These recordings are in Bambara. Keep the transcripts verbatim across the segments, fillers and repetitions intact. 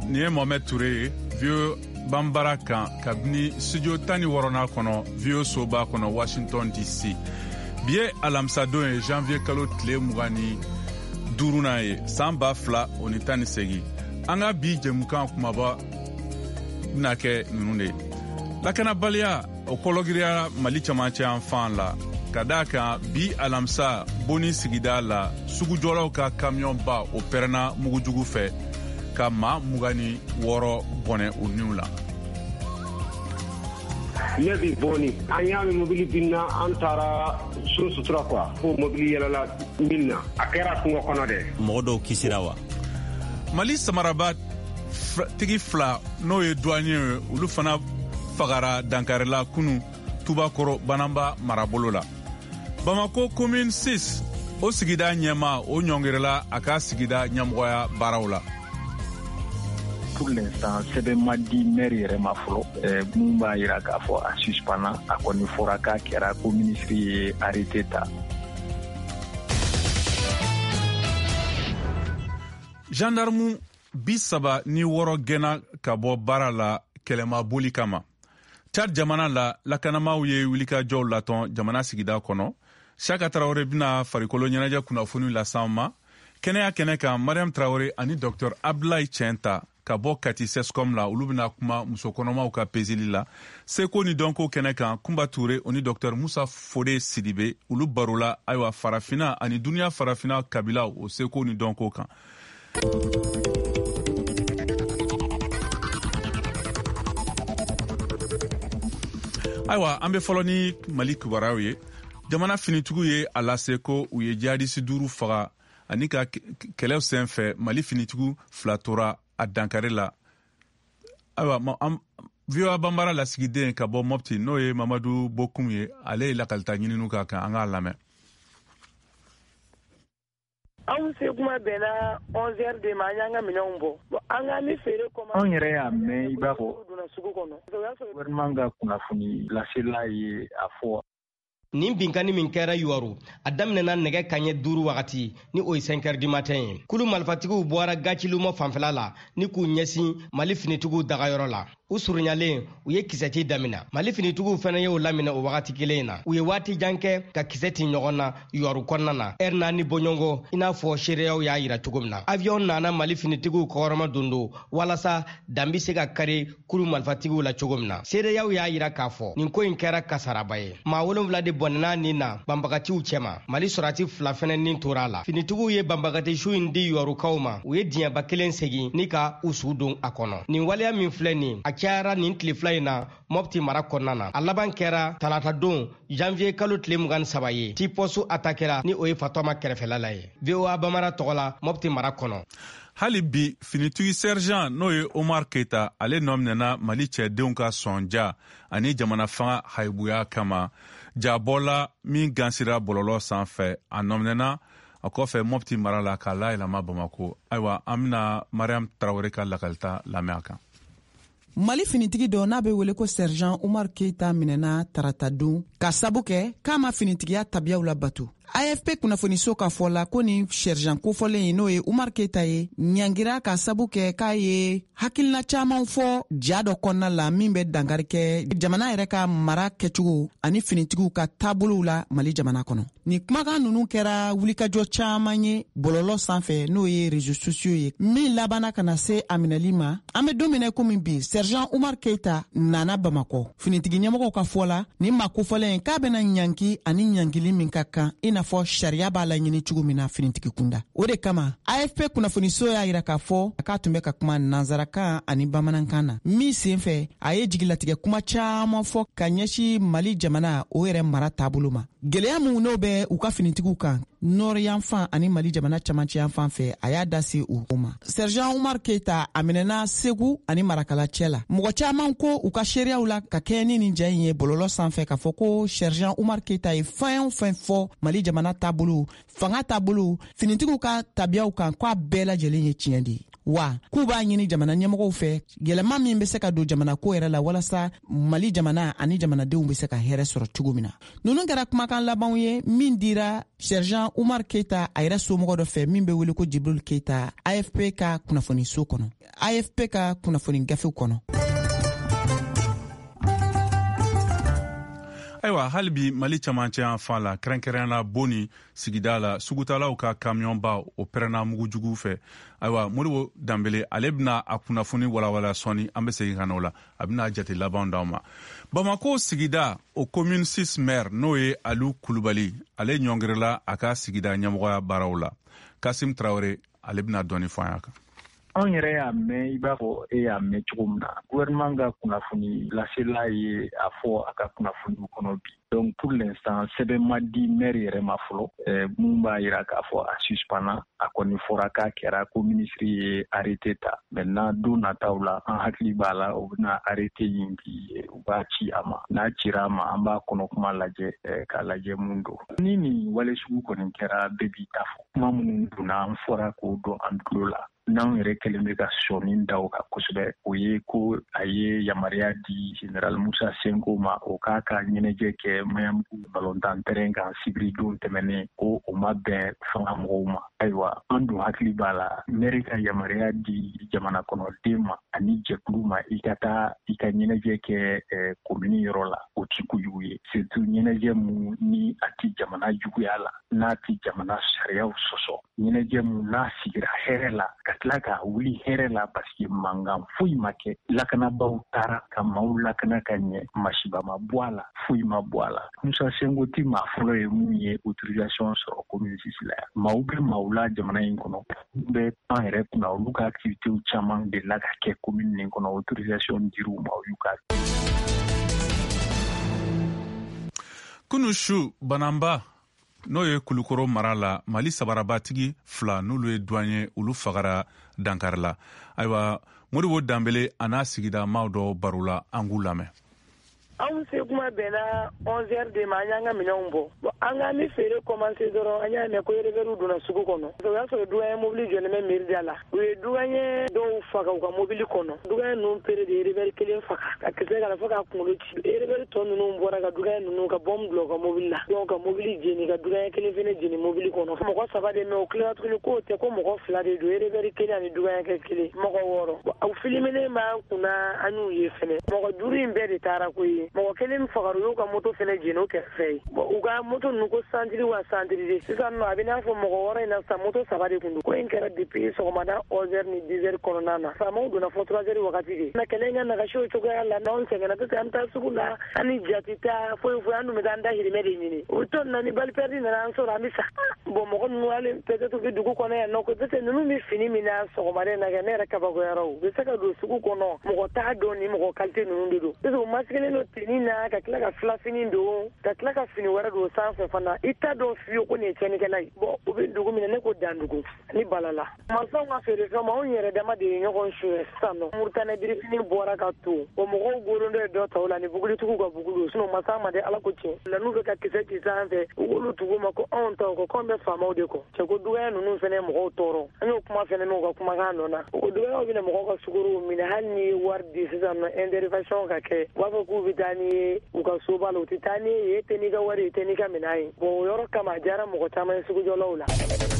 ni ye Mohamed Touré vieux bambara kan kabini studio tani wɔrɔna kɔnɔ vieux soba kɔnɔ Washington D C bi ye alamisa don ye janvier kalo tile mugan ni duuruna ye san ba fila o ni tan ni segi an ka bi jɛmukan kumaba bena kɛ nunu de ye lakanabaliya o kɔlɔgiriya Mali camancɛ yan fan la ka daa kan bi alamisa boni sigida la sugujɔlaw ka kamiyɔnba o pɛrɛnna mugujugu fɛ ka maa mugan ni wɔɔrɔ bɔnɛ o niw la. Ne bi boni an y'a mɛn mobili binna an taara so sutura quoi fo mobili yɛlɛla min na a kɛra kungo kɔnɔ dɛ. mɔgɔ dɔw kisira wa. Mali samaraba tigi fila n'o ye douanier ye olu fana fagara dankarila kunu Tubakɔrɔ Banamba marabolo la. Bamako commune six o sigida ɲɛma o ɲɔngirila a ka sigida ɲɛmɔgɔya baaraw la. Pour l'instant sɛbɛn ma di maire yɛrɛ ma fɔlɔ mun b'a yira k'a fɔ a suspendra a kɔni fɔra k'a kɛra ko ministre ye arrêté ta. Gendarme bi saba ni wɔɔrɔ gɛnna ka bɔ baara la kɛlɛmaboli kama. Chad jamana la lakanamaw ye wulikajɔw latɔn jamana sigida kɔnɔ. Saka Traoré bina farikolo ɲɛnajɛ kunnafoni lasan ma. Kɛnɛya kɛnɛ kan Mariam Traoré ani Docteur Abdoulaye Tienta ka bɔ Kati Sescom la olu bina kuma musokɔnɔmaw ka peseli la. Seko ni dɔnko kɛnɛ kan Kumba Touré oni Docteur Musa Fode Sidibe olu barola ayiwa farafina ani duniya farafina kabilaw o seko ni dɔnko kan. Ayiwa an be fɔlɔ ni Mali kibaruyaw ye. Jamana finitigiw ye a lase ko u ye jihadisi duuru faga ani ka kɛlɛw senfɛ Mali finitigiw fila tora a dankari la. Ayiwa V O A Banbara lasigiden ka bɔ Mopti n'o ye Mamadu Bokum ye ale ye lakalita ɲininu ka kan an k'a lamɛn. Anw se kuma bɛnna onze heures de ma an y'an ka minɛnw bɔ. An ka ni feere kɔma. Anw yɛrɛ y'a mɛn i b'a fɔ gouvernement ka kunnafoni lasela ye a fɔ. Nin binkani min kɛra Yuwaru a daminɛna nɛgɛ kaɲɛ duuru wagati ni o ye cinq heures du matin ye. Kulu malifatigiw bɔra Gaciluma fanfɛla la ni k'u ɲɛsin Mali finitigiw dagayɔrɔ la. U surunyalen u ye kisɛti damina. Mali finitigiw fana ye o laminɛ o wagati kelen na. U ye waati jan kɛ ka kisɛti ɲɔgɔn na Yuwaru kɔnɔna na. Heure naani bɔɲɔgɔn i n'a fɔ seereyaw y'a yira cogo min na. Avion nana Mali finitigiw kɔkɔrɔma dondo walasa dan bi se ka kari kulu malifatigiw la cogo min na. Seereyaw y'a yira k'a fɔ nin ko in kɛra kasaraba ye. Maa wolonwula de bɔnɛna nin na banbagatiw cɛma. Mali sɔrɔti fila fɛnɛ nin tora la. Finitigiw ye banbagati su in di Yuwarukaw ma. U ye diɲɛba kelen segin ni ka u su don a kɔnɔ. Nin waleya min filɛ nin a cayara nin tile fila in na Mopti mara kɔnɔna na. A laban kɛra talata don janvier kalo tile mugan ni saba ye. Tiposu atakɛra ni o ye Fatɔma kɛrɛfɛla la ye. V O A Banbara tɔgɔ la Mopti mara kɔnɔ. Hali bi finitigi sergent n'o ye Omar Keita ale nɔminɛna Mali cɛdenw ka sɔnja ani jamana fanga haibuya kama. Jabɔla min gansira bɔlɔlɔ sanfɛ a nɔminɛna a kɔfɛ Mopti mara la k'a layɛlɛma Bamako. Ayiwa an bena Mariam Traoré ka lakalita lamɛn a kan. Mali finitigi dɔ n'a bɛ wele ko sergent Omar Keita minɛna tarata don ka sabu kɛ k'a ma finitigiya tabiyaw labato. A F P kunnafoniso ka fɔ la ko ni sergent kofɔlen ye n'o ye Omar Keita ye ɲangira ka sabu kɛ k'a ye hakilina caman fɔ ja dɔ kɔnɔna la min bɛ dankari kɛ jamana yɛrɛ ka mara kɛcogo ani finitigiw ka taabolow la Mali jamana kɔnɔ. Ni kumakan ninnu kɛra wulikajɔ caman ye bɔlɔlɔ sanfɛ n'o ye réseaux sociaux ye min labanna ka na se a minɛli ma. An bɛ don minɛ komi bi sergent Omar Keita nana Bamakɔ. Finitigi ɲɛmɔgɔw ka fɔ la ni maa kofɔlen k'a bɛna ɲanki ani ɲankili min ka kan i n'a fɔ sariya b'a la ɲini cogo min na finitigi kunda. O de kama A F P kunnafoniso y'a yira k'a fɔ a k'a tun bɛ ka kuma nanzarakan ani bamanankan na min senfɛ a ye jigilatigɛ kuma caman fɔ ka ɲɛsin Mali jamana o yɛrɛ mara taabolo ma. Gɛlɛya mun n'o bɛ u ka finitigiw kan nɔri yanfan ani Mali jamana camancɛ yanfan fɛ a y'a da se u ma. Sergent Omar Keita a minɛna Segu ani Marakala cɛ la. Mɔgɔ caman ko u ka seereyaw la ka kɛ ni nin jɛ in ye bɔlɔlɔ sanfɛ k'a fɔ ko sergent Omar Keita ye fɛn o fɛn fɔ Mali jamana taabolo fanga taabolo finitigiw ka tabiyaw kan k'a bɛɛ lajɛlen ye tiɲɛ de ye. wa k'u b'a ɲini jamana ɲɛmɔgɔw fɛ yɛlɛma min be se ka don jamana ko yɛrɛ la walasa Mali jamana ani jamanadenw be se ka hɛrɛ sɔrɔ cogo min na. Nunu kɛra kumakan labanw ye min dira Sergent Umar Keita a yɛrɛ somɔgɔ dɔ fɛ min be wele ko Jibril Keita A F P ka kunnafoni so kɔnɔ. A F P ka kunnafoni gafew kɔnɔ. Ayiwa hali bi Mali camancɛ yan fan la kɛrɛnkɛrɛnnenya Boni sigida la sugutalaw ka kamiyɔnba o pɛrɛnna mugujugu fɛ. Ayiwa Modibo Dambele ale bɛna a kunnafoni walawala sɔnni an bɛ segin ka na o la a bɛna jate laban d'aw ma. Bamako sigida o commune six maire n'o ye Alu Kulubali ale ɲɔngirila a ka sigida ɲɛmɔgɔya baaraw la. Kasim Traoré ale bɛna dɔɔni fɔ an kan. Anw yɛrɛ y'a mɛn i b'a fɔ e y'a mɛn cogo min na gouvernement ka kunnafoni lasela ye a fɔ a ka kunnafoni kɔnɔ bi. Donc pour l'instant sɛbɛn ma di maire yɛrɛ ma fɔlɔ mun b'a yira k'a fɔ a suspendra a kɔni fɔra k'a kɛra ko ministre ye arrêté ta. Maintenant don nataw la an hakili b'a la o bɛna arrêté yin bi u b'a ci a ma n'a cira a ma an b'a kɔnɔ kuma lajɛ k'a lajɛ mun don. Ni nin wale sugu kɔni kɛra bɛɛ b'i ta fɔ kuma minnu donna an fɔra k'o dɔn an tulo la. N'anw yɛrɛ kɛlen bɛ ka sɔnni da o kan kosɛbɛ o ye ko a ye yamaruya di Général Musa Senko ma o k'a ka ɲɛnajɛ kɛ Mayamugu balontan terrain kan sibiri don tɛmɛnen ko o ma bɛn fanga mɔgɔw ma. Ayiwa an dun hakili b'a la maire ka yamaruya di jamana kɔnɔden ma ani jɛkulu ma i ka taa i ka ɲɛnajɛ kɛ commune yɔrɔ la o ti kojugu ye surtout ɲɛnajɛ mun ni a ti jamana juguya la n'a ti jamana sariyaw sɔsɔ ɲɛnajɛ mun n'a sigira hɛrɛ la ka tila ka wuli hɛrɛ la parce que mankan foyi ma kɛ lakanabaw taara ka maaw lakana ka ɲɛ masiba ma bɔ a la foyi ma bɔ a la. Musa Senko ti maa fɔlɔ ye mun ye autorisation sɔrɔ commune six la yan. Maaw bɛ maaw la jamana in kɔnɔ bɛ an yɛrɛ kunna olu ka activités caman de la ka kɛ commune nin kɔnɔ autorisation dir'u ma u y'u ka. Kunu su Banamba n'o ye Kulukoro mara la Mali sabarabatigi fila n'olu ye douanier olu fagara Dankari la. Ayiwa Modibo Dambele a n'a sigida maaw dɔ baro la an k'u lamɛn. Anw se kuma bɛnna onze heures de ma an y'an ka minɛnw bɔ. Bon an ka ni feere commencé dɔrɔn an y'a mɛn ko rebelles donna sugu kɔnɔ. O y'a sɔrɔ douanier mobili jɔlen bɛ mairie da la. U ye douanier dɔw faga u ka mobili kɔnɔ. Douanier ninnu pere de ye rebelle kelen faga. Ka kisɛ ka na fɔ k'a kunkolo ci. Rebelle tɔ ninnu bɔra ka douanier ninnu ka bombe bila u ka mobili la. Donc ka mobili jeni ka douanier kelen fɛnɛ jeni mobili kɔnɔ. Mɔgɔ saba de mais o tilara tuguni k'o tɛ ko mɔgɔ fila de don. Rebelle kelen ani douanier kelen. Mɔgɔ wɔɔrɔ. Aw filmelen b'an kunna an y'u ye fɛnɛ. Mɔgɔ duuru in bɛɛ de taara ko ye. Mɔgɔ kelen fagaru y'u ka moto fɛnɛ jeni o kɛrɛfɛ ye. Bon u ka moto ninnu ko santiri wa santiri de sisan nɔ a bɛ n'a fɔ mɔgɔ wɔɔrɔ in na sa moto saba de kun don. Ko in kɛra depuis sɔgɔmada onze heures ni dix heures kɔnɔna na. Faamaw donna fɔ trois heures wagati de. Na kɛlɛ in ka nagasi o cogoya la n'anw sɛgɛnna peut-être an taa sugu la an ni jati ta foyi foyi an dun bɛ taa an dahirimɛ de ɲini. O tɔ ninnu ni bali perdi nana an sɔrɔ an bɛ sa. Bon mɔgɔ ninnu hali peut-être u bɛ dugu kɔnɔ yan nɔ ko peut-être ninnu bɛ fini min na sɔgɔmada in na kɛ ne yɛrɛ kabakoyara o. U bɛ se ka don sugu kɔnɔ mɔgɔ t'a dɔn ni mɔgɔ qualité ninnu de don. Peut-être u masquelen don tenue na ka tila ka fila fini don ka tila ka fini wɛrɛ don sanfɛ fana i t'a dɔn fiyewu ko nin ye tiɲɛnikɛla ye. Bon u bɛ dugu min na ne ko Dandugu ni Balala. Masaw ka feerefɛnw ma anw yɛrɛ dama de ye ɲɔgɔn suyɛ sisan nɔ. Murutanɛ birifini bɔra ka to o mɔgɔw goron dɔ ye dɔ ta o la ni bugulitigiw ka bugulu sinon masa ma de Ala ko tiɲɛ. La n'u bɛ ka kisɛ ci sanfɛ u k'olu tugu ma ko anw taw kɔ k'anw bɛ faamaw de kɔ. Cɛ ko douanier ninnu fɛnɛ mɔgɔw tɔɔrɔ an y'o kuma fɛnɛ n'u ka kumakan nɔ na. O douanier bɛna mɔgɔw ka sukaro minɛ hali ni ye wari di sisan nɔ intervention ka kɛ u b'a fɔ k'u bɛ taa ni ye u ka soba la u tɛ taa ni ye e tɛ n'i ka wari e tɛ n'i ka minɛn ye. Bon o yɔrɔ kama a diyara mɔgɔ caman ye sugujɔlaw la.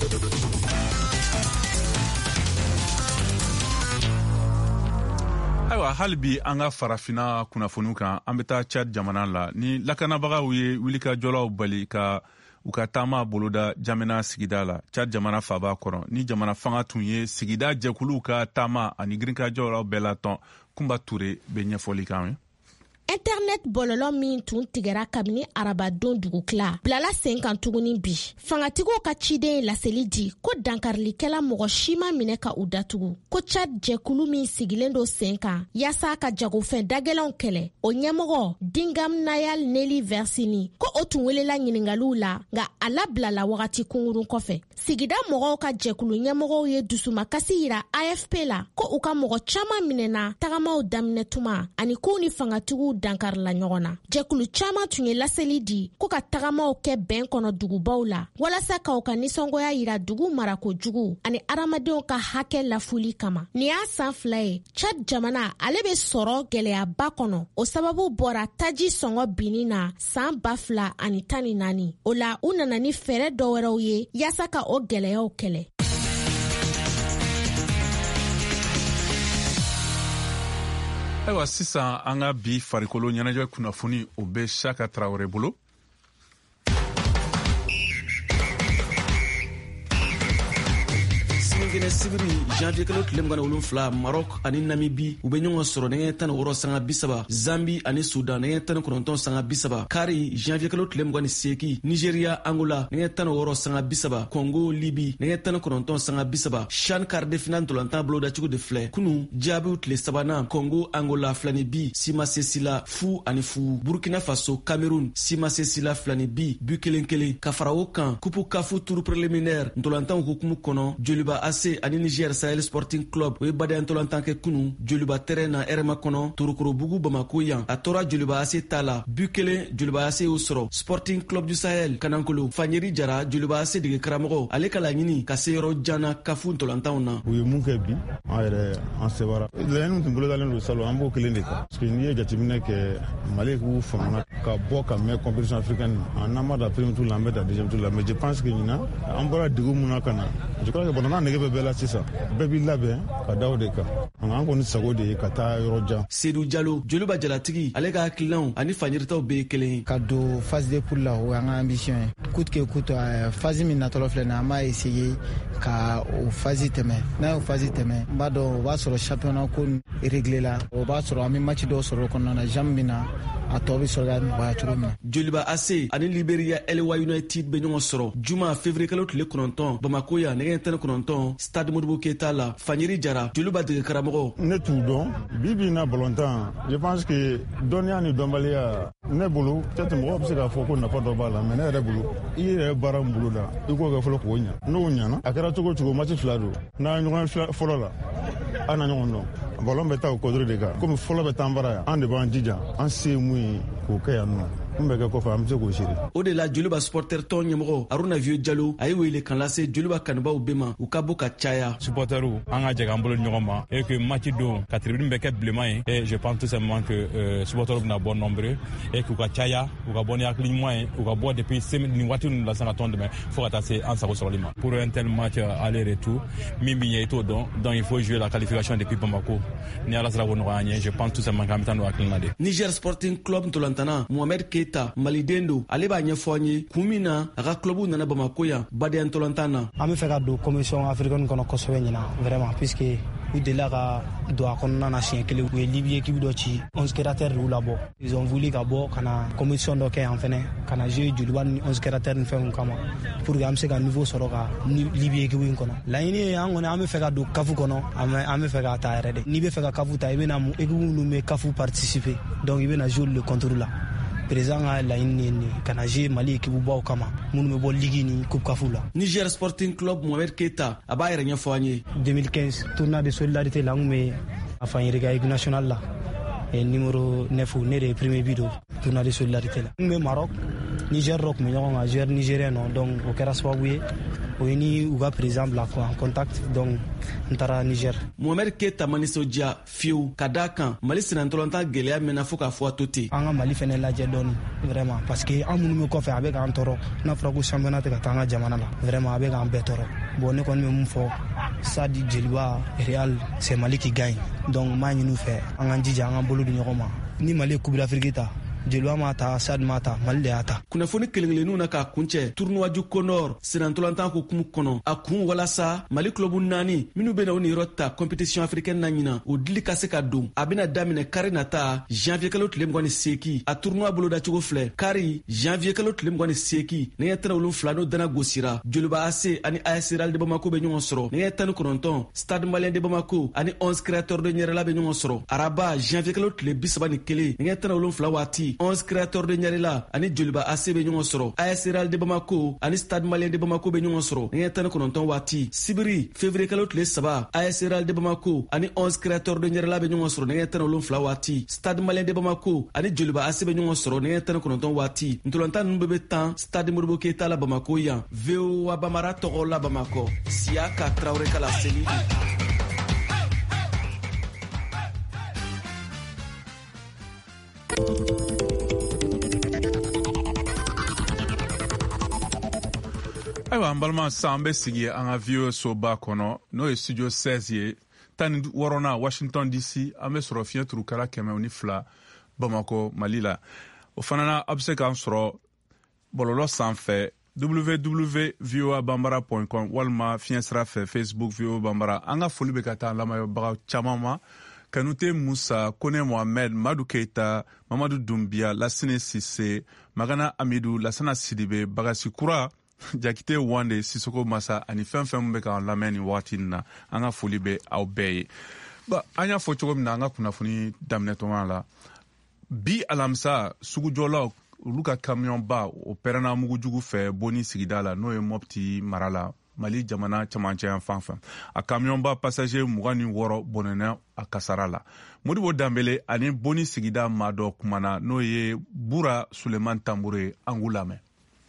Ayiwa hali bi an ka farafina kunnafoniw kan an bɛ taa Chad jamana la ni lakanabagaw ye wulikajɔlaw bali ka u ka taama boloda Jamena sigida la Chad jamana faaba kɔnɔ ni jamana fanga tun ye sigida jɛkuluw ka taama ani girinkajɔlaw bɛɛ la tɔn Kumba Ture bɛ ɲɛfɔli kan ye. Internet bololɔ min tun tigɛra kabini arabadon dugukila bilala sen kan tuguni bi fangatigiw ka ciden laseli di ko dankarilikɛla mɔgɔ si ma minɛ ka u datugu ko Chad jɛkulu min sigilen do sen kan yaasa ka jagofɛn dagɛlɛnw kɛlɛ o ɲɛmɔgɔ Dingam Nayal Nelly Versini ko o tun welela ɲiningaliw la nka a labilala wagati kunkurun kɔfɛ sigida mɔgɔw ka jɛkulu ɲɛmɔgɔw ye dusumakasi yira A F P la ko u ka mɔgɔ caman minɛna tagamaw daminɛ tuma ani k'u ni fangatigiw dankarila ɲɔgɔn na. Jɛkulu caaman tun ye laseli di ko ka tagamaw kɛ bɛn kɔnɔ dugubaw la walasa k'aw ka nisɔngoya yira dugu marakojugu ani adamadenw ka hakɛ lafuli kama. Ni y'a san fila ye Chad jamana ale be sɔrɔ gɛlɛyaba kɔnɔ. O sababu bɔra taji sɔngɔ binni na san ba fila ani tan ni naani. O la u nana ni fɛɛrɛ dɔ wɛrɛw ye yaasa ka o gɛlɛyaw kɛlɛ. Ayiwa sisan an ka bi farikolo ɲɛnajɛ kunnafoni o bɛ Saka Traoré bolo. Singene sibiri janvier kalo tile mugan ni wolonwula Maroc ani Namibie u bɛ ɲɔgɔn sɔrɔ nɛgɛ tan ni wɔɔrɔ sanga bi saba, Zambi ani Sudan nɛgɛ tan ni kɔnɔntɔn sanga bi saba, Kari janvier kalo tile mugan ni seegin Nigeria Angola nɛgɛ tan ni wɔɔrɔ sanga bi saba, Congo Libi nɛgɛ tan ni kɔnɔntɔn sanga bi saba. CHAN quart de finale ntolantan bolodacogo de filɛ kunu jaabiw tile sabanan Congo Angola filani bi sima sesila fu ani fu, Burkina Faso Cameroun sima sesila filani bi bu kelen kelen. Ka fara o kan kupu kafu tour préliminaire ntolantan hukumu kɔnɔ Joliba A C ani Niger Sahel Sporting Club o ye badaya ntolantan kɛ kunu Joliba terrain na Rema kɔnɔ Torokorobugu Bamako yan a tora Joliba A C ta la bu kelen Joliba A C y'o sɔrɔ. Sporting Club du Sahel Kanankolo Fanyeri Jara Joliba A C dege karamɔgɔ ale ka laɲini ka se yɔrɔ janna kafu ntolantanw na. U ye mun kɛ bi an yɛrɛ an sebara laɲini tun bolodalen don salon an b'o kelen de kan parce que n'i ye jateminɛ kɛ Mali k'u famana ka bɔ ka mɛn compétition africaine na an n'an ma da premier tour la an bɛ da deuxième tour la mais je pense que ɲina an bɔra degun mun na ka na je crois que bɔnna nege bɛ bɛɛ la sisan bɛɛ b'i labɛn ka da o de kan an kɔni sago de ye ka taa yɔrɔ jan. Seydou Diallo Joliba jalatigi ale ka hakilinaw ani fanyeritaw bɛ kelen ka don phase de poule la o y'an ka ambition ye coûte que coûte phase min natɔlɔ filɛ nin an b'a essayer ka o phase tɛmɛ n'a y'o phase tɛmɛ n b'a dɔn o b'a sɔrɔ championnat ko réglé la o b'a sɔrɔ an bɛ match dɔw sɔrɔ o kɔnɔna na jam min na a tɔ bɛ sɔrɔ ka nɔgɔya cogo min na. Joliba A C ani Liberia Elewa United bɛ ɲɔgɔn sɔrɔ juma février kalo tile kɔnɔntɔn Bamako yan nɛgɛ tan ni kɔnɔntɔn stade Modibo Keita la. Fanyeri Jara Joliba dege karamɔgɔ. Ne t'u dɔn bi bi na balontan je pense que dɔnniya ni dɔnbaliya ne bolo peut-être mɔgɔ bɛ se k'a fɔ ko nafa dɔ b'a la mais ne yɛrɛ bolo i yɛrɛ baara min bolo da i k'o kɛ fɔlɔ k'o ɲa n'o ɲana a kɛra cogo cogo match fila don n'a ɲɔgɔn fɔlɔ la an na ɲɔgɔn dɔn ballon bɛ taa o kɔdiri de kan komi fɔlɔ bɛ taa bara yan an de b'an jija an se mun ye k'o kɛ yan nɔ mun bɛ kɛ kɔfɛ an bɛ se k'o siri. O de la Joliba supporter tɔn ɲɛmɔgɔ Aruna Vieux Diallo a ye wele kan lase Joliba kanubaw bɛɛ ma u ka bɔ ka caya. Supporteru an ka jɛ an bolo ɲɔgɔn ma et que match don ka tribune bɛ kɛ bilenman ye et je pense tout simplement que euh, supporteru bɛna bɔ nombreux et k'u ka caya u ka bɔ ni hakili ɲuman ye u ka bɔ depuis semaine ni waati ninnu la san ka tɔn dɛmɛ fo ka taa se an sago sɔrɔli ma. Pour un tel match aller retour min bɛ ɲɛ i t'o dɔn donc il faut jouer la qualification depuis Bamako ni ala sera k'o nɔgɔya an ye je pense tout simplement k'an bɛ taa n'o hakilina de. Niger Sporting Club ntolantana Mohamed Keita Maliden ale b'a ɲɛfɔ an ye kun min na a ka club nana Bamako yan badaya ntolantan na. An bɛ fɛ ka don commission africaine kɔnɔ kosɛbɛ ɲina vraiment puisque u delila ka don a kɔnɔna na siɲɛ kelen u ye Libye équipe dɔ ci onze créateurs de y'u labɔ ils ont voulu ka bɔ ka na commission dɔ kɛ yan fɛnɛ ka na jouer Joliba ni onze créateurs ni fɛnw kama pour que an bɛ se ka niveau sɔrɔ ka Libye équipe in kɔnɔ. Laɲini ye an kɔni an bɛ fɛ ka don kafu kɔnɔ an bɛ fɛ ka ta yɛrɛ de n'i bɛ fɛ ka kafu ta i bɛna équipe minnu bɛ kafu participer donc i bɛna jouer le contour la. Président ka laɲini ni kana jouer Mali équipe baw kama minnu bɛ bɔ ligue ni coupe kafu la. Niger Sporting Club Mohamed Keita a b'a yɛrɛ ɲɛfɔ an ye. deux mille quinze tournoi de solidarité la n kun bɛ a Fanyeri ka équipe nationale la et numéro neuf ne de ye premier but don tournoi de solidarité la. N kun bɛ Maroc Niger dɔ tun bɛ ɲɔgɔn kan joueur nigérien nɔ donc o kɛra sababu ye o ye ni u ka président bila en contact donc n taara Niger. Mohamed Keita ma nisɔndiya fiyewu ka d'a kan Mali senatɔlɔntan gɛlɛya mɛnna fo k'a fɔ a to ten. An ka Mali fɛnɛ lajɛ dɔɔni vraiment parce que an minnu bɛ kɔfɛ a bɛ k'an tɔɔrɔ n'a fɔra ko championnat tɛ ka taa an ka jamana la vraiment a bɛ k'an bɛɛ tɔɔrɔ bon ne kɔni bɛ mun fɔ Sadi Jeliba Real c'est Mali qui gagne donc n b'a ɲini u fɛ an k'an jija an k'an bolo di ɲɔgɔn ma ni Mali ye coupe d'Afrique ta Jeliba ma ta Sad ma ta Mali de y'a ta. Kunnafoni kelen-kelenninw na k'a kuncɛ tournoi du Condor senatɔlɔntan hukumu kɔnɔ a kun walasa Mali club naani minnu bɛna o niyɔrɔ ta compétition africaine na ɲina o dili ka se ka don a bɛna daminɛ kari nata janvier kalo tile mugan ni seegin a tournoi bolodacogo filɛ kari janvier kalo tile mugan ni seegin nɛgɛ tan ni wolonwula n'o dana gosira Joliba A C ani A S Real de Bamako bɛ ɲɔgɔn sɔrɔ nɛgɛ tan ni kɔnɔntɔn Stade Malien de Bamako ani onze créateurs de Ɲɛrɛla bɛ ɲɔgɔn sɔrɔ araba janvier kalo tile bi saba ni kelen nɛgɛ tan ni wolonwula waati seki onze créateur de ɲarela ani joliba ac be ɲɔgɔn sɔrɔ as real de bamako ani stade malien de bamako be ɲɔgɔn sɔrɔ nɛgɛ tan ni kɔnɔntɔn waati sibiri février kalo tile saba as real de bamako ani onze créateur de ɲarela be ɲɔgɔn sɔrɔ nɛgɛ tan ni wolonfila waati stade malien de bamako ani joliba ac be ɲɔgɔn sɔrɔ nɛgɛ tan ni kɔnɔntɔn waati ntolanta nunu be be tan stade moribo keita la bamako yan voa bamara tɔgɔ la bamakɔ siya ka Traoré ka la seli. Ayiwa an balima sisan an be sigi an ka V O A soba kɔnɔ n'o ye studio seize ye tan ni wɔɔrɔnan Washington D C an be sɔrɔ fiɲɛ turukala kɛmɛ ni fila Bamako Mali la o fana na a be se k'an sɔrɔ bɔlɔlɔ sanfɛ w w w point voa bambara point com walima fiɲɛ sira fɛ Facebook V O A Bambara. An ka foli be ka taa lamɛnbaga caman ma Kanute Musa, Kone Mohamed, Madou Keita, Mamadou Doumbia, Lassine Sisse, Magana Amidou, Lassana Sidibe, Bagasi Kura, Jakite Wande, Sissoko Massa ani fɛn fɛn min bɛ k'an lamɛn nin wagati in na an ka foli bɛ aw bɛɛ ye. Ba an y'a fɔ cogo min na an ka kunnafoni daminɛtɔma la bi alamisa sugujɔlaw olu ka kamiyɔnba o pɛrɛnna mugujugu fɛ Boni sigida la n'o ye Mopti mara la Mali jamana camancɛ yan fan fɛ a kamiyɔnba passager mugan ni wɔɔrɔ bɔnɛna a kasara la. Modibo Dambele ani Boni sigida maa dɔ kumana n'o ye Bura Suleman Tambure an k'u lamɛn.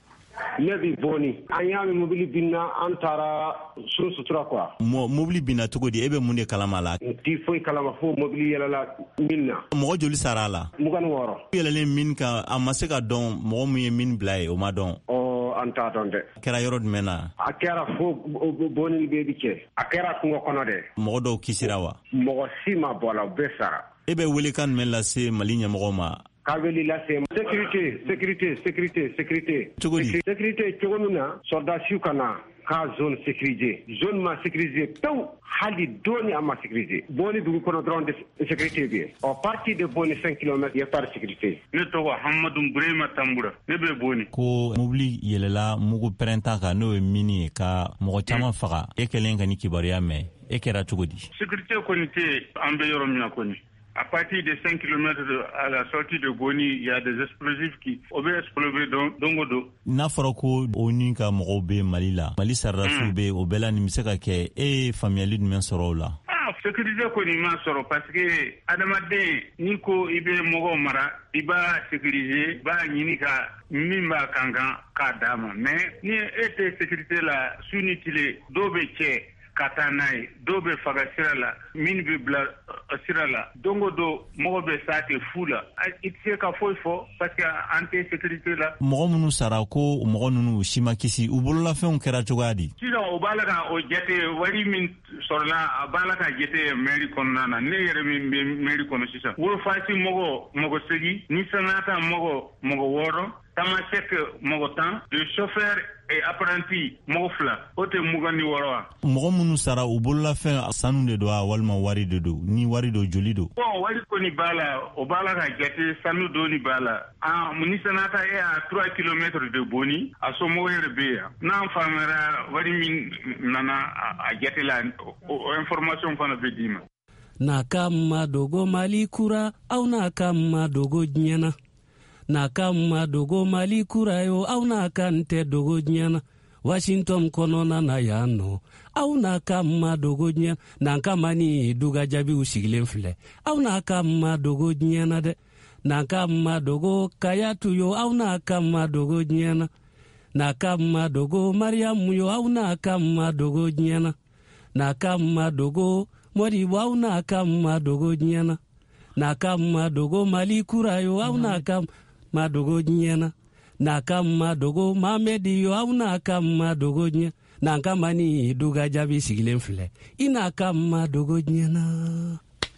Ne bi Boni an y'a mɛn mobili binna an taara sun sutura quoi. Mo mobili binna cogo di e bɛ mun de kalama la? N ti foyi kalama fo mobili yɛlɛla min na. Mɔgɔ joli sara a la? mugan ni wɔɔrɔ. Yɛlɛlen min kan a ma se ka dɔn mɔgɔ min ye min bila ye o ma dɔn. Ɔ an t'a dɔn dɛ. A kɛra yɔrɔ jumɛn na? A kɛra fo Boni bɛ bi cɛ. A kɛra kungo kɔnɔ dɛ. Mɔgɔ dɔw kisira wa? Mɔgɔ si ma bɔ a la u bɛɛ sara. E bɛ welekan jumɛn lase Mali ɲɛmɔgɔw ma? K'a wele lase sécurité sécurité sécurité sécurité. Cogo di? Sécurité cogo min na soldasiw ka na ka zone sécurisée. Zone ma sécurisée pewu hali dɔɔni a ma sécurisé. Boni dugu kɔnɔ dɔrɔn de sécurité bɛ yen. Ɔ parti de Boni cinq kilomètres il y a pas de sécurité. Ne tɔgɔ Hamadu Burema Tambura ne bɛ Boni. Ko mobili yɛlɛla mugu pɛrɛnta kan n'o ye mini ye ka mɔgɔ caman faga e kɛlen ka ni kibaruya mɛn e kɛra cogo di? Sécurité kɔni tɛ an bɛ yɔrɔ min na kɔni. À partir de cinq kilomètres à la sortie de Boni, il y a des explosifs qui ont explosé Dongodo. N'a fɔra ko o ni ka mɔgɔw bɛ Mali la, Mali sarasiw bɛ o bɛɛ la nin bɛ se ka kɛ e ye faamuyali jumɛn sɔrɔ o la? Ah, sécurité kɔni ma sɔrɔ parce que adamaden n'i ko i bɛ mɔgɔw mara i b'a sécuriser i b'a ɲini ka min b'a kan kan k'a d'a ma mais ni e tɛ sécurité la su ni tile dɔw bɛ cɛ ka taa n'a ye dɔw bɛ faga sira la min bɛ bila sira la don o don mɔgɔ bɛ sa kɛ fu la i tɛ se ka foyi fɔ parce que an tɛ sécurité la. Mɔgɔ minnu sara ko mɔgɔ ninnu si ma kisi u bololafɛnw kɛra cogoya di? Sisan o b'a la ka o jate wari min sɔrɔla a b'a la ka jate mairie kɔnɔna na ne yɛrɛ min bɛ mairie kɔnɔ sisan wolofasi mɔgɔ mɔgɔ segin Nisanata mɔgɔ mɔgɔ wɔɔrɔ Tamasek mɔgɔ tan le chauffeur et apprenti mɔgɔ fila o tɛ mugan ni wɔɔrɔ wa. Mɔgɔ minnu sara u bololafɛn sanu de don a walima wari de don ni wari don joli don? Bon wari kɔni b'a la o b'a la ka jate sanu dɔɔni b'a la ah Nisanata est à trois kilomètres de Boni a somɔgɔw yɛrɛ bɛ yan n'an faamuyara wari min nana a jate la o information fana bɛ d'i ma. Na kama dogo Mali kura au na kama dogo diɲɛna na kama dogo Mali kura yo au na kante dogo diɲɛna Washington kɔnɔna na yan nɔ aw na kama dogo diɲɛna na kama ni duga jaabiw sigilen filɛ aw na kama dogo diɲɛna dɛ na kama dogo Kayatu yo aw na kama dogo diɲɛna na kama dogo Mariamu yo aw na kama dogo diɲɛna na kama dogo Modibo aw na kama dogo diɲɛna na kama dogo Mali kura yo aw na kama madogo diɲɛna na kama dogo Mamedi yo aw na kama dogo diɲɛ na kama ni duga jaabi sigilen filɛ i na kama dogo diɲɛna.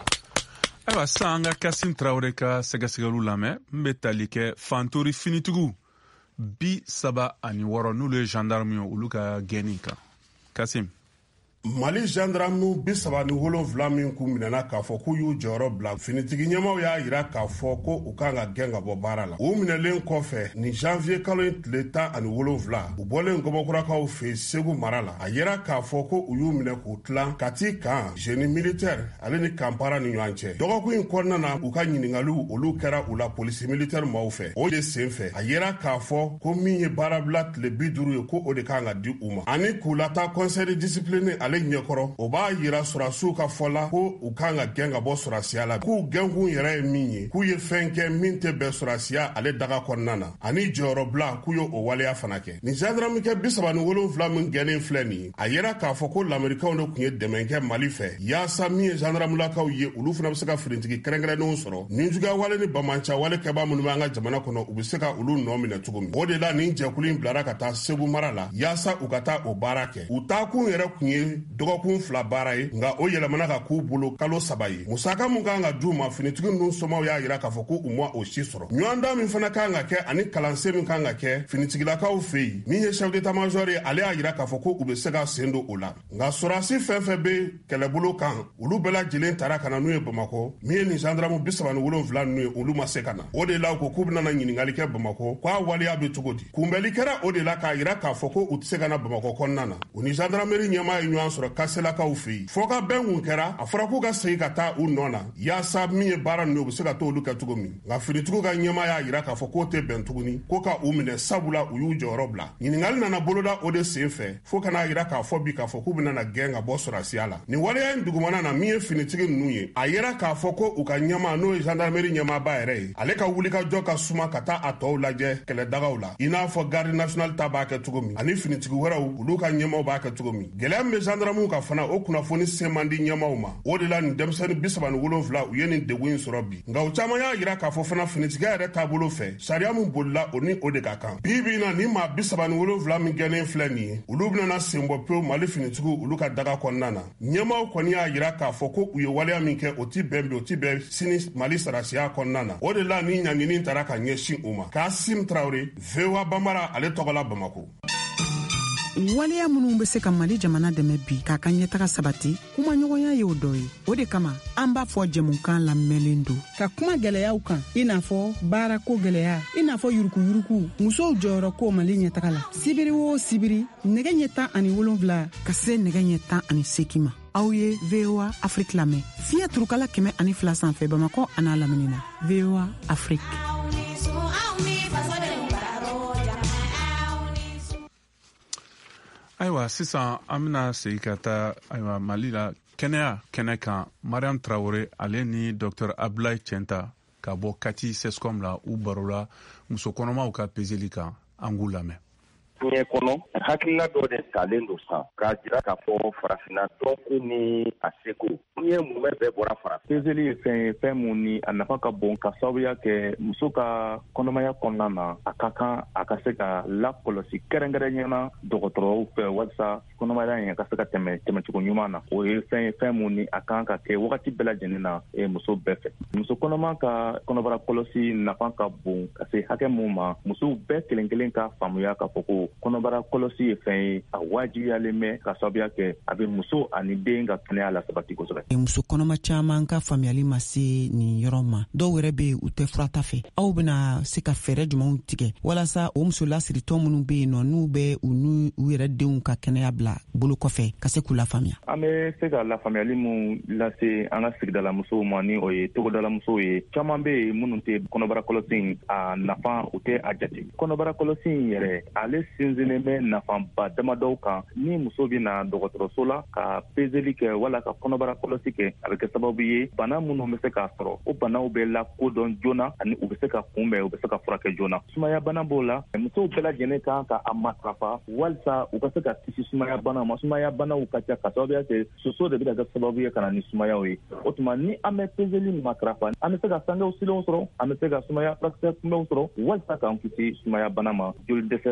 Ayiwa sisan an ka Kasim Traoré ka sɛgɛsɛgɛliw lamɛn n bɛ tali kɛ Fantori finitigiw bi saba ani wɔɔrɔ n'olu ye gendarme ye olu ka gɛnni kan. Kasim. Mali gendarme bi saba ni wolonwula min k'u minɛna k'a fɔ k'u y'u jɔyɔrɔ bila finitigi ɲɛmaw y'a yira k'a fɔ ko u kan ka gɛn ka bɔ baara la. U minɛlen kɔfɛ ni janvier kalo in tile tan ani wolonwula u bɔlen gɔbɔkurakaw fɛ Segu mara la. A yera k'a fɔ ko u y'u minɛ k'u tilan ka t'i kan génie militaire ale ni kanpara ni ɲɔgɔn cɛ. Dɔgɔkun in kɔnɔna na u ka ɲiningaliw olu kɛra u la polisi militaire maaw fɛ. O de sen fɛ a yera k'a fɔ ko min ye baarabila tile bi duuru ye ko o de kan ka di u ma. Ani k'u lata conseil de discipline ale ɲɛkɔrɔ o b'a yira sɔrasiw ka fɔ la ko u kan ka gɛn ka bɔ sɔrasiya la. K'u gɛnkun yɛrɛ ye min ye k'u ye fɛn kɛ min tɛ bɛn sɔrasiya ale daga kɔnɔna na ani jɔyɔrɔbila k'u ye o waleya fana kɛ. Ni gendarmekɛ bi saba ni wolonwula min gɛnnen filɛ nin ye a yera k'a fɔ ko lamɛrikaw de tun ye dɛmɛ kɛ Mali fɛ yaasa min ye gendarmelakaw ye olu fana bɛ se ka finitigi kɛrɛnkɛrɛnnenw sɔrɔ nin juguya wale ni bamanca wale kɛbaa minnu bɛ an ka jamana kɔnɔ u bɛ se ka olu nɔ minɛ cogo min. O de la nin jɛkulu in bilara ka taa Segu mara la yaasa u ka taa o baara kɛ. U taakun yɛrɛ tun ye dɔgɔkun fila baara ye nka o yɛlɛmana ka k'u bolo kalo saba ye. Musaka mun kan ka d'u ma finitigi ninnu somaw y'a yira k'a fɔ ko u ma o si sɔrɔ. Ɲɔgɔndan min fana kan ka kɛ ani kalansen min kan ka kɛ finitigilakaw fɛ yen min ye chef d'état-major ye ale y'a yira k'a fɔ ko u bɛ se ka sen don o la. Nka sɔrasi fɛn fɛn bɛ kɛlɛbolo kan olu bɛɛ lajɛlen taara ka na n'u ye Bamakɔ min ye nin gendarme bi saba ni wolonwula ninnu ye olu ma se ka na. O de la u ko k'u bɛna ɲininkali kɛ Bamakɔ k'a waleya bɛ cogo di. Kunbɛli kɛra o de la k'a yira k'a fɔ ko u tɛ se ka na Bamakɔ kɔnɔna na. U ni gendarmerie ɲɛmaa ye ɲɔgɔn sɔrɔ kaselakaw fɛ yen. Fɔ ka bɛn kun kɛra a fɔra k'u ka segin ka taa u nɔ na yaasa min ye baara ninnu u bɛ se ka to olu kɛ cogo min. Nka finitigiw ka ɲɛmaa y'a yira k'a fɔ k'o tɛ bɛn tuguni ko ka u minɛ sabula u y'u jɔyɔrɔ bila. Ɲininkali nana boloda o de sen fɛ fo ka n'a yira k'a fɔ bi k'a fɔ k'u bɛna na gɛn ka bɔ sɔrasiya la. Nin waleya in dugumana na min ye finitigi ninnu ye a yera k'a fɔ ko u ka ɲɛmaa n'o ye gendarmerie ɲɛmaaba yɛrɛ ye ale ka wulikajɔ ka suma ka taa a tɔw lajɛ kɛlɛdagaw la i n'a fɔ garde nationale ta b'a kɛ cogo min ani finitigi wɛrɛw olu ka ɲɛmaaw b'a kɛ cogo min. Gɛlɛya min bɛ gendarmew ka fana o kunnafoni sen man di ɲɛmaaw ma. O de la nin denmisɛnnin bi saba ni wolonwula u ye nin degun in sɔrɔ bi. Nka u caman y'a yira k'a fɔ fana finitigiya yɛrɛ taabolo fɛ sariya min bolila o ni o de ka kan. Bi bi na ni maa bi saba ni wolonwula min gɛnnen filɛ nin ye olu bɛna sen bɔ pewu Mali finitigiw olu ka daga kɔnɔna na. Ɲɛmaaw kɔni y'a yira k'a fɔ ko u ye waleya min kɛ o ti bɛn bi o ti bɛn sini Mali sarasiya kɔnɔna na. O de la ni ɲangini taara ka ɲɛsin u ma. Kasim Traoré V O A Banbara ale tɔgɔla Bamako. Waleya minnu bɛ se ka Mali jamana dɛmɛ bi k'a ka ɲɛtaga sabati kumaɲɔgɔnya ye o dɔ ye. O de kama an b'a fɔ jɛmukan lamɛnlen don ka kuma gɛlɛyaw kan i n'a fɔ baarako gɛlɛya i n'a fɔ yurukuyuruku musow jɔyɔrɔ ko Mali ɲɛtaga la. Sibiri o sibiri nɛgɛ ɲɛ tan ani wolonwula ka se nɛgɛ ɲɛ tan ani seegin ma. Aw ye V O A Afrique lamɛn fiɲɛ turukala kɛmɛ ani fila sanfɛ Bamakɔ a n'a lamini na. V O A Afrique. Ayiwa sisan an bɛna segin ka taa ayiwa Mali la kɛnɛya kɛnɛ kan Mariam Traoré ale ni Docteur Abdoulaye Tienta ka bɔ Kati Sescom la u barola muso kɔnɔmaw ka peseli kan an k'u lamɛn. Diɲɛ kɔnɔ hakilila dɔ de talen don san k'a jira k'a fɔ farafinna dɔnko ni a seko ni ye mun bɛɛ bɔra farafin. Peseli ye fɛn ye fɛn mun ni a nafa ka bon ka sababuya kɛ muso ka kɔnɔmaya kɔnɔna na a ka kan a ka se ka lakɔlɔsi kɛrɛnkɛrɛnnena dɔgɔtɔrɔw fɛ walasa kɔnɔmaya in ka se ka tɛmɛ tɛmɛcogo ɲuman na. O ye fɛn ye fɛn mun ni a kan ka kɛ wagati bɛɛ lajɛlen na muso bɛɛ fɛ. Muso kɔnɔma ka kɔnɔbara kɔlɔsi nafa ka bon ka se hakɛ mun ma musow bɛɛ kelen kelen ka faamuya k'a fɔ ko kɔnɔbara kɔlɔsi ye fɛn ye a wajibiyalen mɛ ka sababuya kɛ a bɛ muso ani den ka kɛnɛya la sabati kosɛbɛ. Muso kɔnɔma caman ka faamuyali ma se nin yɔrɔ ma dɔw yɛrɛ bɛ u tɛ furata fɛ aw bɛna se ka fɛɛrɛ jumɛnw tigɛ walasa o muso lasiritɔ minnu bɛ yen nɔ n'u bɛ u n'u u yɛrɛ denw ka kɛnɛya bila bolo kɔfɛ ka se k'u lafaamuya. An bɛ se ka lafaamuyali min lase an ka sigidala musow ma ni o ye togodala musow ye caman bɛ yen minnu tɛ kɔnɔbara kɔlɔsi in a nafa u tɛ a jate. Kɔnɔbara kɔlɔsi in yɛrɛ ale sinsinnen bɛ nafaba damadɔw kan ni muso bɛ na dɔgɔtɔrɔso la ka peseli kɛ wala ka kɔnɔbara kɔlɔsi kɛ a bɛ kɛ sababu ye bana minnu bɛ se k'a sɔrɔ o banaw bɛ lakodɔn joona ani u bɛ se ka kunbɛn u bɛ se ka furakɛ joona. Sumaya bana b'o la musow bɛɛ lajɛlen kan ka a matarafa walasa u ka se ka kisi sumaya bana ma. Sumaya banaw ka ca ka sababuya kɛ soso de bɛ kɛ sababu ye ka na ni sumayaw ye. O tuma ni an bɛ peseli matarafa an bɛ se ka sangew silenw sɔrɔ an bɛ se ka sumaya furakisɛ kunbɛnw sɔrɔ walasa k'an kisi sumaya bana ma. Joli dɛsɛ bana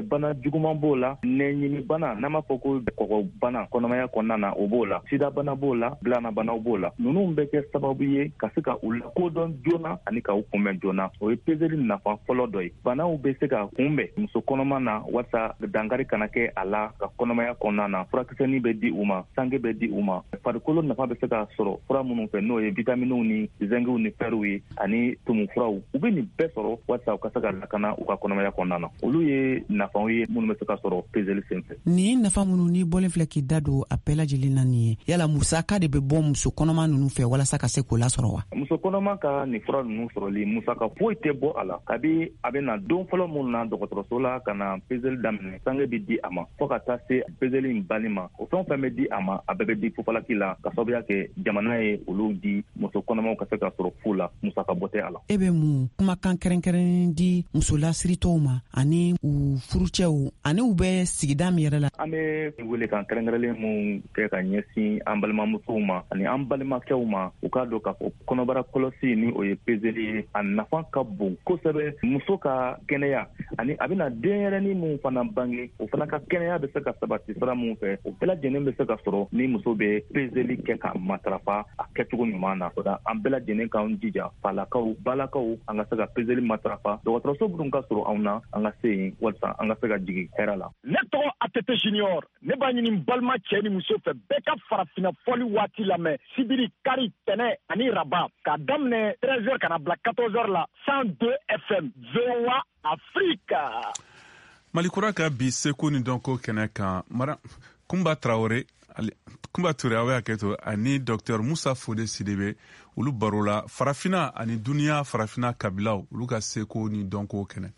juguman b'o la nɛɲini bana n'an b'a fɔ ko kɔgɔ bana kɔnɔmaya kɔnɔna na o b'o la sida bana b'o la bilana banaw b'o la ninnu bɛ kɛ sababu ye ka se ka u lakodɔn joona ani ka u kunbɛn joona o ye peseli nafa fɔlɔ dɔ ye banaw bɛ se ka kunbɛn muso kɔnɔma na walasa dankari kana kɛ a la ka kɔnɔmaya kɔnɔna na furakisɛnin bɛ di u ma sange bɛ di u ma farikolo nafa bɛ se ka sɔrɔ fura minnu fɛ n'o ye vitamininw ni zingiw ni fɛrw ye ani tumu furaw u bɛ nin bɛɛ sɔrɔ walasa u ka se ka lakana u ka kɔnɔmaya kɔnɔna na olu ye nafaw ye minnu bɛ se ka sɔrɔ peseli senfɛ. Nin nafa minnu ni bɔlen filɛ k'i da don a bɛɛ lajɛlen na nin ye yala musaka de bɛ bɔ muso kɔnɔma ninnu fɛ walasa ka se k'o lasɔrɔ wa? Muso kɔnɔma ka nin fura ninnu sɔrɔli musaka foyi tɛ bɔ a la kabi a bɛ na don fɔlɔ minnu na dɔgɔtɔrɔso la ka na peseli daminɛ sange bɛ di a ma fo ka taa se peseli in bali ma o fɛn fɛn bɛ di a ma a bɛɛ bɛ di fufalaki la ka sababuya kɛ jamana ye olu di muso kɔnɔmaw ka se ka sɔrɔ fu la musaka bɔ tɛ a la. E bɛ mun kumakan kɛrɛnkɛrɛnnen di muso lasiritɔw ma ani u furucɛw ani u bɛ sigida min yɛrɛ la? An bɛ wele kan kɛrɛnkɛrɛnlen mun kɛ ka ɲɛsin an balimamusow ma ani an balimakɛw ma u k'a dɔn k'a fɔ kɔnɔbara kɔlɔsi ni o ye peseli ye a nafa ka bon kosɛbɛ muso ka kɛnɛya ani a bɛna denyɛrɛnin mun fana bange o fana ka kɛnɛya bɛ se ka sabati sira mun fɛ o bɛɛ lajɛlen bɛ se ka sɔrɔ ni muso bɛ peseli kɛ ka matarafa a kɛcogo ɲuman na o la an bɛɛ lajɛlen k'an jija falakaw balakaw an ka se ka peseli matarafa dɔgɔtɔrɔso minnu ka sɔrɔ anw na an ka se yen walasa an ka se ka jigin hɛrɛ la. Ne tɔgɔ Atete Junior ne b'a ɲini balima cɛ ni muso fɛ bɛɛ ka farafina fɔli waati lamɛn sibiri kari tɛnɛ ani raba k'a daminɛ treize heures ka na bila quatorze heures la cent deux F M V O A Afrika. Malikura ka bi seko ni dɔnko kɛnɛ kan mara Kumba Traore Kumba Ture awe aketo ani Docteur Moussa Fode Sidibé olu barola farafina ani duniya farafina kabilaw olu ka seko ni dɔnko kɛnɛ.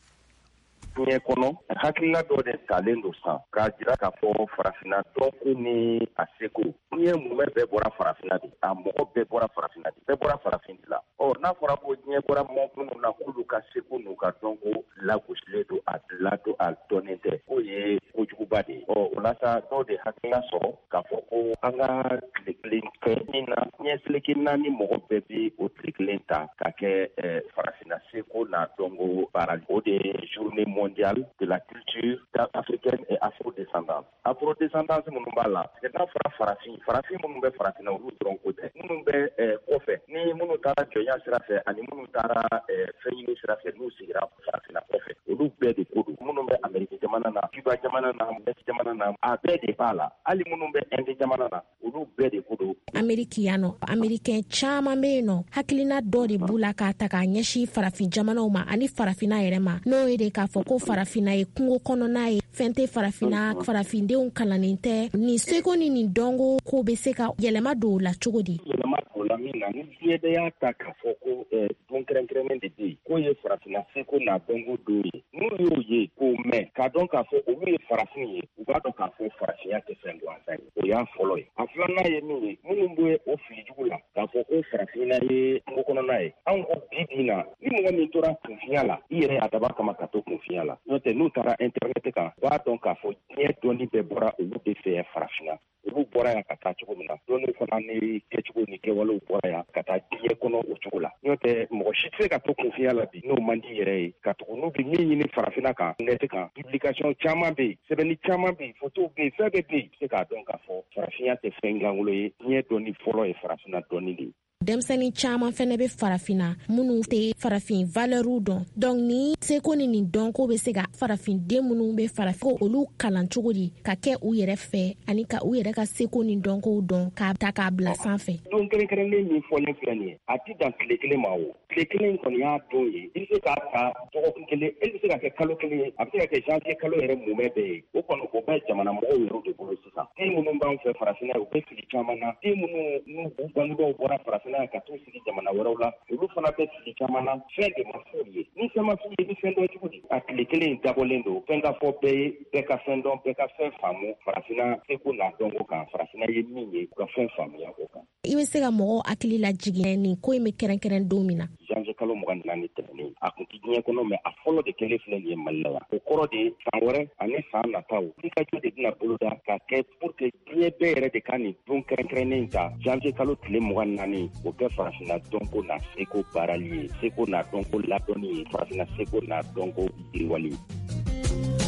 Diɲɛ kɔnɔ hakilina dɔ de talen don san k'a jira k'a fɔ farafina dɔnko ni a seko diɲɛ mumɛ bɛɛ bɔra farafina de a mɔgɔ bɛɛ bɔra farafina de bɛɛ bɔra farafin de la ɔ n'a fɔra ko diɲɛ bɔra mɔgɔ minnu na k'olu ka seko n'u ka dɔnko lagosilen don a ladon a dɔnnen tɛ k'o ye kojuguba de ye ɔ o la sa dɔw de hakilina sɔrɔ k'a fɔ ko an ka tile kelen kɛ min na diɲɛ seleke naani mɔgɔ bɛɛ bɛ o tile kelen ta ka kɛ farafina seko n'a dɔnko baara o de ye journée mondiale de la culture africaine et afro-descendante. Afro-descendance minnu b'a la, parce que n'a fɔra farafin, farafin minnu bɛ farafina olu dɔrɔn ko tɛ. Minnu bɛ kɔfɛ, ni minnu taara jɔnya sira fɛ ani minnu taara fɛn ɲini sira fɛ n'u sigira farafina kɔfɛ, olu bɛɛ de ko don. Minnu bɛ Amérique jamana na, Cuba jamana na, Mɛsi jamana na, a bɛɛ de b'a la. Hali minnu bɛ Inde jamana na, olu bɛɛ de ko don. Amérique yan nɔ, Américain caman bɛ yen nɔ, hakilina dɔ de b'u la k'a ta k'a ɲɛsin farafin jamanaw ma ani farafina yɛrɛ ma. N'o ye de k'a fɔ ko farafina ye kungo kɔnɔna ye fɛn tɛ farafina farafindenw kalannen tɛ nin seko ni nin dɔnko ko bɛ se ka yɛlɛma don o la cogo di? Yɛlɛma don o la min na ni diɲɛ bɛɛ y'a ta k'a fɔ ko don kɛrɛnkɛrɛnnen de bɛ yen k'o ye farafina seko n'a dɔnko don ye n'u y'o ye k'o mɛn k'a dɔn k'a fɔ olu ye farafin ye u b'a dɔn k'a fɔ farafinya tɛ fɛn gansan ye o y'a fɔlɔ ye a filanan ye min ye minnu bɛ o fili jugu la k'a fɔ ko farafinna ye kungo kɔnɔna ye anw ko bi bi na ni mɔgɔ min tora kunfinya la i yɛrɛ y'a dab'a kama ka to kunfinya la n'o tɛ n'u taara internet kan u b'a dɔn k'a fɔ diɲɛ dɔnni bɛɛ bɔra olu de fɛ farafina olu bɔra yan ka taa cogo min na dɔnni fana ni kɛcogo ni kɛwalew bɔra yan ka taa diɲɛ kɔnɔ o cogo la n'o tɛ mɔgɔ si tɛ se ka to kunfinya la bi n'o man di yɛrɛ ye ka tugu n'u bɛ min ɲini farafina kan net kan publication caman bɛ yen sɛbɛnni caman bɛ yen photo bɛ yen fɛn bɛɛ bɛ yen se k'a dɔn k'a fɔ farafinya tɛ fɛn gangolo ye diɲɛ dɔnni fɔlɔ ye farafina dɔnni de ye. Denmisɛnnin caman fɛnɛ bɛ farafina minnu tɛ farafin valɛriw dɔn donc ni seko ni nin dɔnko bɛ se ka farafiden minnu bɛ farafin olu kalan cogo di ka kɛ u yɛrɛ fɛ ani ka u yɛrɛ ka seko ni dɔnkow dɔn k'a ta k'a bila sanfɛ. Don kɛrɛnkɛrɛnnen min fɔlen filɛ nin ye a ti dan tile kelen ma o tile kelen kɔni y'a don ye i bɛ se k'a ta dɔgɔkun kelen e bɛ se ka kɛ kalo kelen ye a bɛ se ka kɛ janvier kalo yɛrɛ mumɛ bɛɛ ye o kɔni o bɛ jamana mɔgɔw yɛrɛ de bolo sisan den minnu b'an fɛ farafina u bɛ fili caman na den minnu n'u bangebaaw bɔra farafina ka t'u sigi jamana wɛrɛw la olu fana bɛ fili caman na fɛn de ma f'u ye ni fɛn ma f'u ye ni fɛn dɔn cogo di a tile kelen dabɔlen don fɛn ka fɔ bɛɛ ye bɛɛ ka fɛn dɔn bɛɛ ka fɛn faamu farafina seko n'a dɔnko kan farafina ye min ye u ka fɛn faamuya o kan. I bɛ se ka mɔgɔw hakili lajigin nin ko in bɛ kɛrɛnkɛrɛn don min na. janvier kalo mugan ni naani tɛmɛnen a kun tɛ diɲɛ kɔnɔ mɛ a fɔlɔ de kɛlen filɛ nin ye Mali la yan o kɔrɔ de ye san wɛrɛ ani san nataw wulikajɔ de bɛna boloda ka kɛ pour que diɲɛ bɛɛ yɛrɛ de ka nin don kɛrɛnkɛrɛnnen ta janvier kalo tile mugan ni naani o kɛ farafina dɔnko n'a seko baarali ye seko n'a dɔnko ladɔnni ye farafina seko n'a dɔnko yiriwali ye.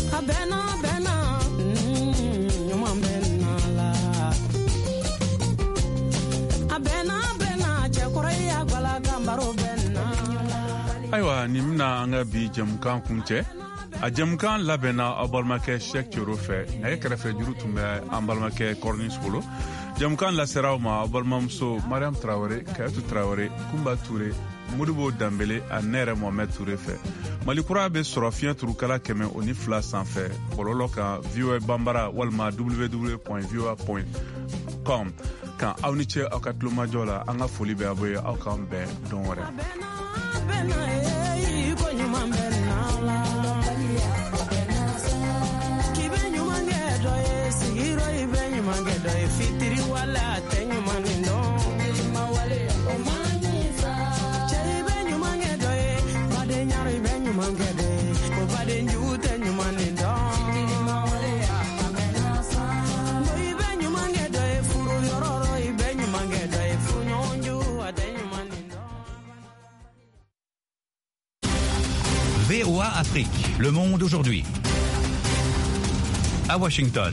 Ayiwa ni mina an ka bi jamukan kun cɛ a jamukan labɛnna aw balimakɛ Sɛk Coro fɛ nɛgɛ kɛrɛfɛ juru tun bɛ an balimakɛ Kɔrɔnis bolo jamukan lasera aw ma aw balimamuso Mariam Tarawele Kayatu Tarawele Kumba Ture Modibo Dambele a ne yɛrɛ Mohamed Ture fɛ Malikura bɛ sɔrɔ fiɲɛ turukala kɛmɛ o ni fila sanfɛ bɔlɔlɔ kan V O A Bambara walima w w w point v o a point com kan aw ni ce aw ka tulomajɔ la an ka foli bɛ aw ye aw k'an bɛn don wɛrɛ. V O A Afrique, le monde aujourd'hui. À Washington.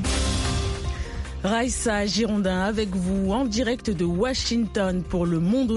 Raïssa Girondin avec vous en direct de Washington pour le monde.